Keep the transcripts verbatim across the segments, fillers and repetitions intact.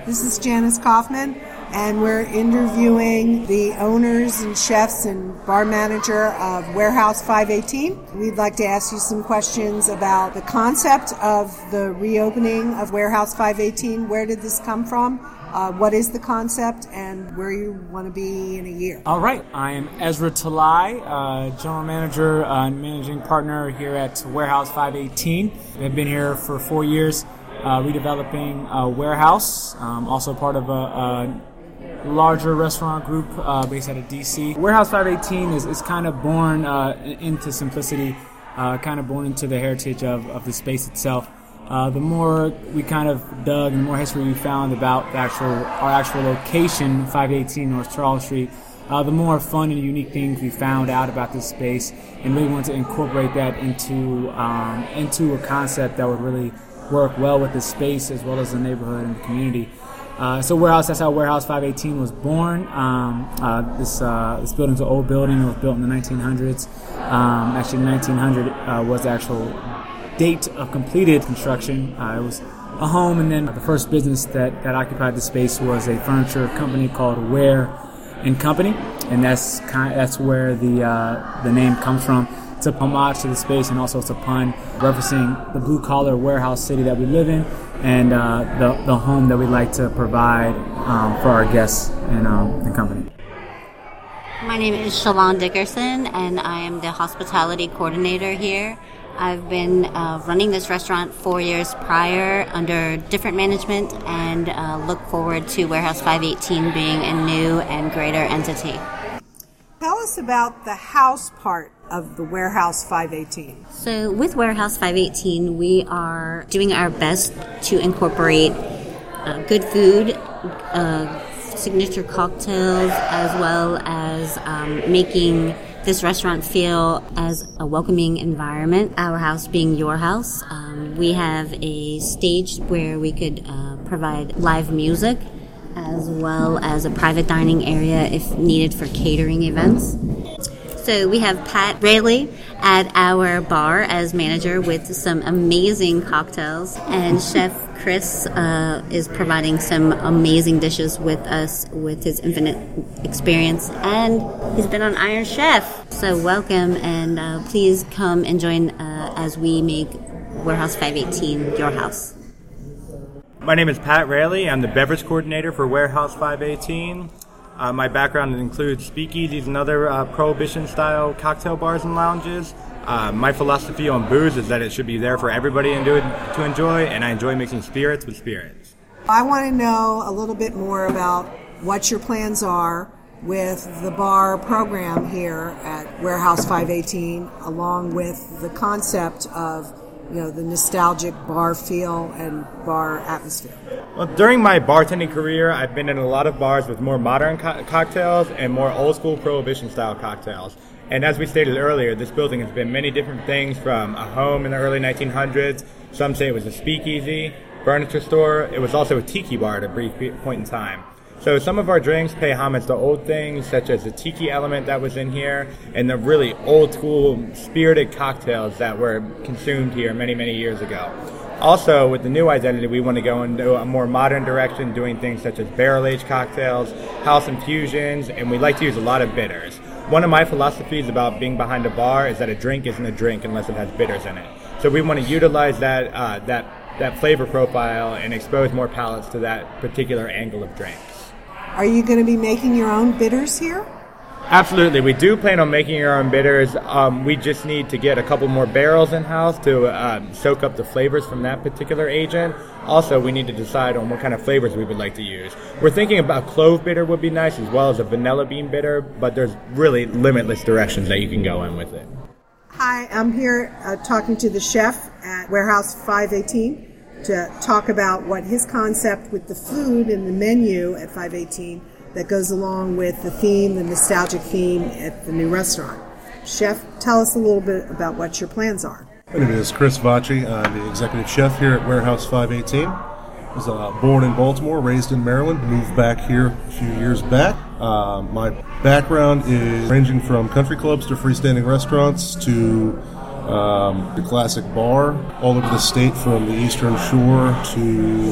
This is Janice Kaufman, and we're interviewing the owners and chefs and bar manager of Warehouse five eighteen. We'd like to ask you some questions about the concept of the reopening of Warehouse five eighteen. Where did this come from? Uh, what is the concept, and where you want to be in a year? All right. I am Ezra Talai, uh, general manager uh, and managing partner here at Warehouse five eighteen. I've been here for four years, uh, redeveloping a warehouse, um, also part of a, a larger restaurant group uh, based out of D C. Warehouse five eighteen is, is kind of born uh, into simplicity, uh, kind of born into the heritage of, of the space itself. Uh, the more we kind of dug and the more history we found about the actual our actual location, five eighteen North Charles Street, uh, the more fun and unique things we found out about this space, and really wanted to incorporate that into um, into a concept that would really work well with the space as well as the neighborhood and the community. Uh, so Warehouse, that's how Warehouse five eighteen was born. Um, uh, this uh, this building's an old building. It was built in the nineteen hundreds. Um, actually, nineteen hundred uh, was the actual date of completed construction. Uh, it was a home, and then the first business that, that occupied the space was a furniture company called Ware and Company, and that's kind of, that's where the uh, the name comes from. It's a homage to the space, and also it's a pun referencing the blue-collar warehouse city that we live in, and uh, the the home that we like to provide um, for our guests and, um, and company. My name is Shalon Dickerson, and I am the hospitality coordinator here. I've been uh, running this restaurant four years prior under different management, and uh, look forward to Warehouse five eighteen being a new and greater entity. Tell us about the house part of the Warehouse five eighteen. So with Warehouse five eighteen, we are doing our best to incorporate uh, good food, uh, signature cocktails, as well as um, making this restaurant feel as a welcoming environment. Our house being your house. Um, we have a stage where we could uh, provide live music, as well as a private dining area if needed for catering events. So we have Pat Rayleigh at our bar as manager with some amazing cocktails, and Chef Chris uh, is providing some amazing dishes with us with his infinite experience, and he's been on Iron Chef. So welcome, and uh, please come and join uh, as we make Warehouse five eighteen your house. My name is Pat Rayleigh. I'm the beverage coordinator for Warehouse five eighteen. Uh, my background includes speakeasies and other uh, prohibition-style cocktail bars and lounges. Uh, my philosophy on booze is that it should be there for everybody to, do it, to enjoy, and I enjoy mixing spirits with spirits. I want to know a little bit more about what your plans are with the bar program here at Warehouse five eighteen, along with the concept of, you know, the nostalgic bar feel and bar atmosphere. Well, during my bartending career, I've been in a lot of bars with more modern co- cocktails and more old-school prohibition-style cocktails. And as we stated earlier, this building has been many different things, from a home in the early nineteen hundreds. Some say it was a speakeasy, furniture store. It was also a tiki bar at a brief point in time. So some of our drinks pay homage to old things, such as the tiki element that was in here, and the really old-school, spirited cocktails that were consumed here many, many years ago. Also, with the new identity, we want to go into a more modern direction, doing things such as barrel-aged cocktails, house infusions, and we like to use a lot of bitters. One of my philosophies about being behind a bar is that a drink isn't a drink unless it has bitters in it. So we want to utilize that uh, that that flavor profile and expose more palates to that particular angle of drinks. Are you going to be making your own bitters here? Absolutely. We do plan on making our own bitters. Um, we just need to get a couple more barrels in-house to um, soak up the flavors from that particular agent. Also, we need to decide on what kind of flavors we would like to use. We're thinking about clove bitter would be nice, as well as a vanilla bean bitter, but there's really limitless directions that you can go in with it. Hi, I'm here uh, talking to the chef at Warehouse five eighteen to talk about what his concept with the food and the menu at five eighteen that goes along with the theme, the nostalgic theme at the new restaurant. Chef, tell us a little bit about what your plans are. My name is Chris Vacci. I'm the executive chef here at Warehouse five eighteen. I was uh, born in Baltimore, raised in Maryland, moved back here a few years back. Uh, my background is ranging from country clubs to freestanding restaurants to um, the classic bar, all over the state, from the Eastern Shore to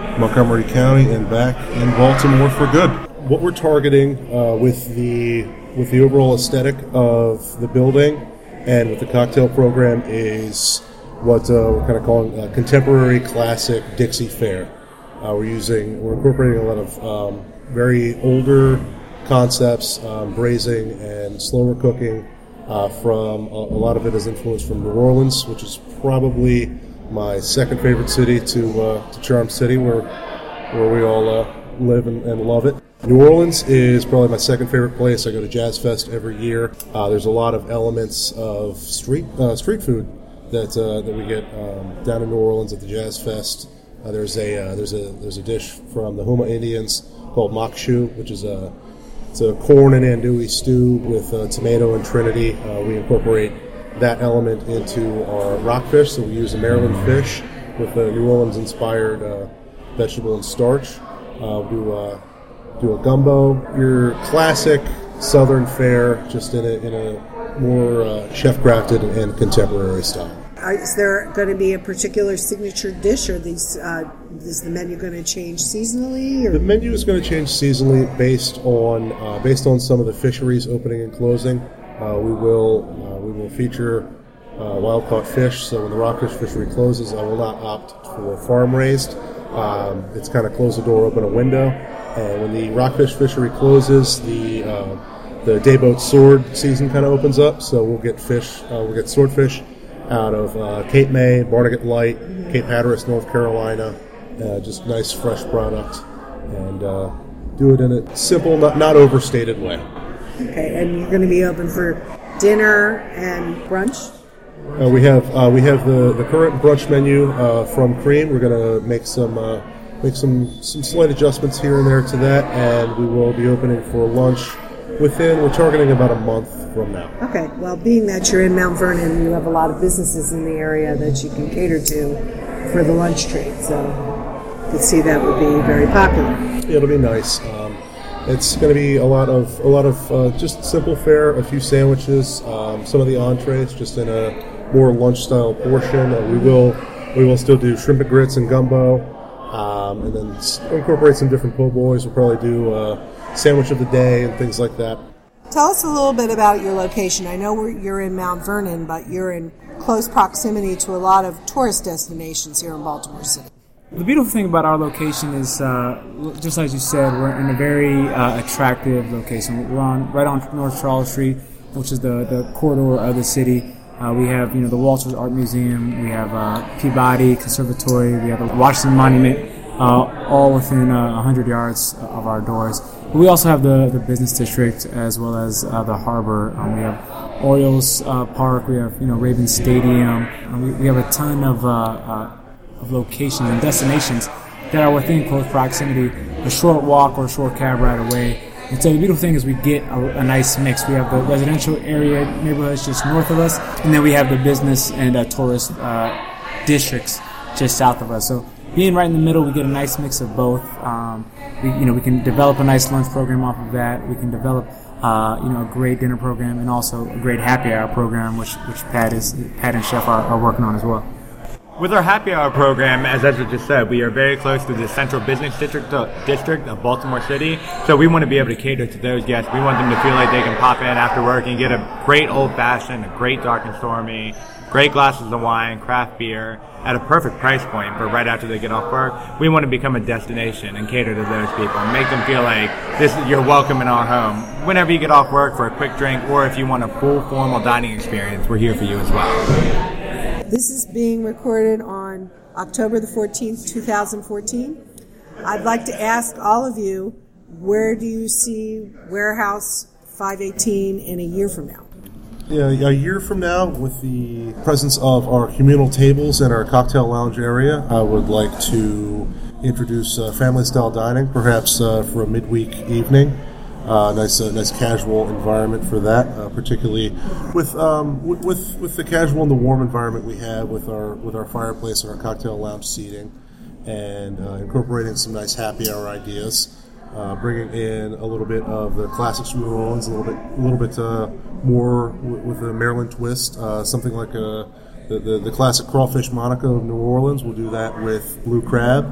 Montgomery County and back in Baltimore for good. What we're targeting uh, with the with the overall aesthetic of the building and with the cocktail program is what uh, we're kind of calling a contemporary classic Dixie fare. Uh, we're using we're incorporating a lot of um, very older concepts, um, braising and slower cooking. Uh, from a, a lot of it is influenced from New Orleans, which is probably my second favorite city to uh, to Charm City, where where we all uh, live and, and love it. New Orleans is probably my second favorite place. I go to Jazz Fest every year. Uh, there's a lot of elements of street uh, street food that uh, that we get um, down in New Orleans at the Jazz Fest. Uh, there's a uh, there's a there's a dish from the Houma Indians called makshu, which is a it's a corn and andouille stew with uh, tomato and Trinity. Uh, we incorporate that element into our rockfish, so we use a Maryland fish with a New Orleans-inspired uh, vegetable and starch. Uh, we do uh, do a gumbo, your classic Southern fare, just in a in a more uh, chef-crafted and contemporary style. Is there going to be a particular signature dish, or these uh, is the menu going to change seasonally? Or? The menu is going to change seasonally based on uh, based on some of the fisheries opening and closing. Uh, we will uh, we will feature uh, wild caught fish. So when the rockfish fishery closes, I will not opt for farm raised. Um, it's kind of close the door, open a window, and when the rockfish fishery closes, the uh, the dayboat sword season kind of opens up. So we'll get fish, uh, we'll get swordfish out of uh, Cape May, Barnegat Light, mm-hmm. Cape Hatteras, North Carolina. Uh, just nice, fresh product, and uh, do it in a simple, not, not overstated way. Okay, and you're going to be open for dinner and brunch? Uh, we have uh, we have the, the current brunch menu uh, from Cream. We're going to make some uh, make some some slight adjustments here and there to that, and we will be opening for lunch within. We're targeting about a month from now. Okay. Well, being that you're in Mount Vernon, you have a lot of businesses in the area that you can cater to for the lunch trade. So you could see that would be very popular. It'll be nice. Um, it's going to be a lot of a lot of uh, just simple fare, a few sandwiches, um, some of the entrees, just in a more lunch style portion. Uh, we will we will still do shrimp and grits and gumbo, um, and then incorporate some different po' boys. We'll probably do uh, sandwich of the day and things like that. Tell us a little bit about your location. I know we're, you're in Mount Vernon, but you're in close proximity to a lot of tourist destinations here in Baltimore City. The beautiful thing about our location is, uh, just as you said, we're in a very uh, attractive location. We're on right on North Charles Street, which is the, the corridor of the city. Uh, we have, you know, the Walters Art Museum. We have uh, Peabody Conservatory. We have the Washington Monument, uh, all within uh, one hundred yards of our doors. But we also have the, the business district as well as uh, the harbor. Um, we have Orioles uh, Park. We have, you know, Ravens Stadium. Um, we, we have a ton of, uh, uh, of locations and destinations that are within close proximity, a short walk or a short cab ride away. And so the beautiful thing is we get a, a nice mix. We have the residential area neighborhoods just north of us, and then we have the business and uh, tourist uh, districts just south of us. So being right in the middle, we get a nice mix of both. Um, we, you know, we can develop a nice lunch program off of that. We can develop, uh, you know, a great dinner program and also a great happy hour program, which which Pat is Pat and Chef are, are working on as well. With our happy hour program, as Ezra just said, we are very close to the central business district uh, district of Baltimore City, so we want to be able to cater to those guests. We want them to feel like they can pop in after work and get a great old-fashioned, a great dark and stormy, great glasses of wine, craft beer, at a perfect price point for right after they get off work. We want to become a destination and cater to those people and make them feel like this you're welcome in our home. Whenever you get off work for a quick drink, or if you want a full formal dining experience, we're here for you as well. This is being recorded on October the fourteenth, twenty fourteen. I'd like to ask all of you, where do you see Warehouse five eighteen in a year from now? Yeah, a year from now, with the presence of our communal tables and our cocktail lounge area, I would like to introduce uh, family-style dining, perhaps uh, for a midweek evening. Uh, nice, uh, nice casual environment for that, uh, particularly with, um, with with with the casual and the warm environment we have with our with our fireplace and our cocktail lounge seating, and uh, incorporating some nice happy hour ideas, uh, bringing in a little bit of the classics from New Orleans, a little bit a little bit uh, more w- with a Maryland twist, uh, something like a, the, the the classic crawfish Monaco of New Orleans. We'll do that with blue crab.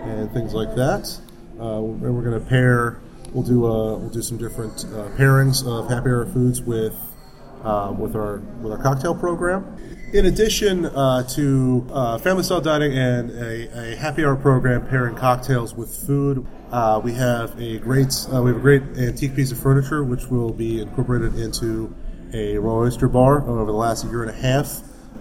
and things like that. Uh, and we're going to pair. We'll do uh, we'll do some different uh, pairings of happy hour foods with um, with our with our cocktail program. In addition uh, to uh, family style dining and a, a happy hour program pairing cocktails with food, uh, we have a great uh, we have a great antique piece of furniture which will be incorporated into a raw oyster bar. Over the last year and a half,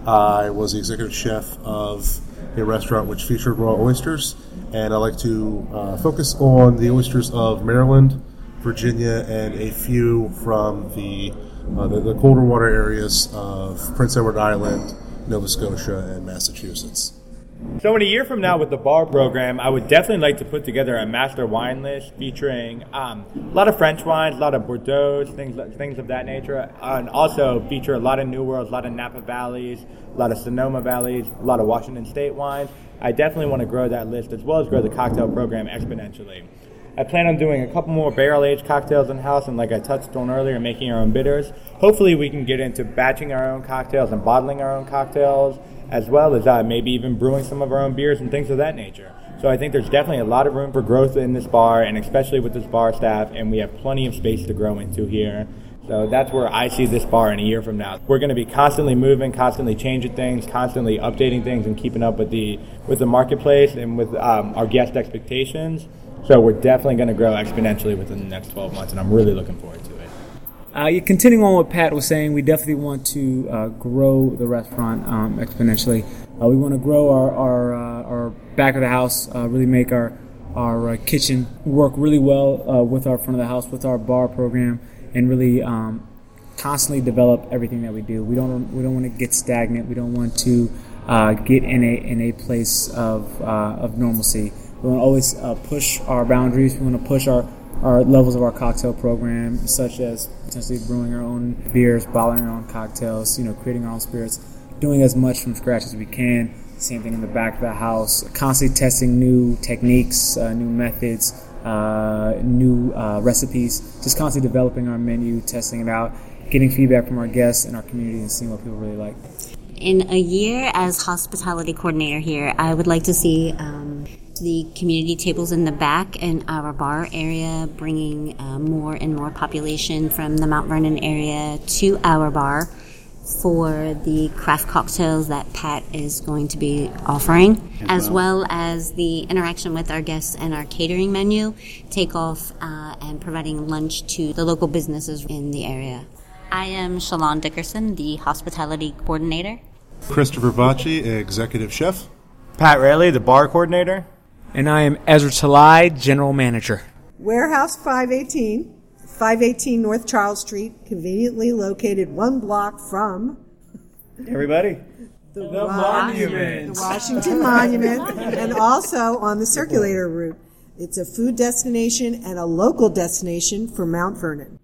I was the executive chef of a restaurant which featured raw oysters, and I like to uh, focus on the oysters of Maryland, Virginia, and a few from the uh, the, the colder water areas of Prince Edward Island, Nova Scotia, and Massachusetts. So in a year from now with the bar program, I would definitely like to put together a master wine list featuring um, a lot of French wines, a lot of Bordeaux, things things of that nature, and also feature a lot of New Worlds, a lot of Napa Valleys, a lot of Sonoma Valleys, a lot of Washington State wines. I definitely want to grow that list as well as grow the cocktail program exponentially. I plan on doing a couple more barrel-aged cocktails in-house, and like I touched on earlier, making our own bitters. Hopefully we can get into batching our own cocktails and bottling our own cocktails, as well as uh, maybe even brewing some of our own beers and things of that nature. So I think there's definitely a lot of room for growth in this bar, and especially with this bar staff, and we have plenty of space to grow into here. So that's where I see this bar in a year from now. We're going to be constantly moving, constantly changing things, constantly updating things, and keeping up with the with the marketplace and with um, our guest expectations. So we're definitely going to grow exponentially within the next twelve months, and I'm really looking forward to it. Uh, yeah, continuing on what Pat was saying, we definitely want to uh, grow the restaurant um, exponentially. Uh, we want to grow our our, uh, our back of the house, uh, really make our our uh, kitchen work really well uh, with our front of the house, with our bar program, and really um, constantly develop everything that we do. We don't we don't want to get stagnant. We don't want to uh, get in a in a place of uh, of normalcy. We want to always uh, push our boundaries. We want to push our, our levels of our cocktail program, such as potentially brewing our own beers, bottling our own cocktails, you know, creating our own spirits, doing as much from scratch as we can. Same thing in the back of the house, constantly testing new techniques, uh, new methods, uh, new uh, recipes, just constantly developing our menu, testing it out, getting feedback from our guests and our community and seeing what people really like. In a year as hospitality coordinator here, I would like to see um, the community tables in the back in our bar area, bringing uh, more and more population from the Mount Vernon area to our bar for the craft cocktails that Pat is going to be offering, as well as the interaction with our guests and our catering menu, take off uh, and providing lunch to the local businesses in the area. I am Shalon Dickerson, the hospitality coordinator. Christopher Bacci, executive chef. Pat Rayleigh, the bar coordinator. And I am Ezra Talai, general manager. Warehouse five eighteen, five eighteen North Charles Street, conveniently located one block from Everybody. the, The Wa- Monument. the Washington Monument, and also on the circulator route. It's a food destination and a local destination for Mount Vernon.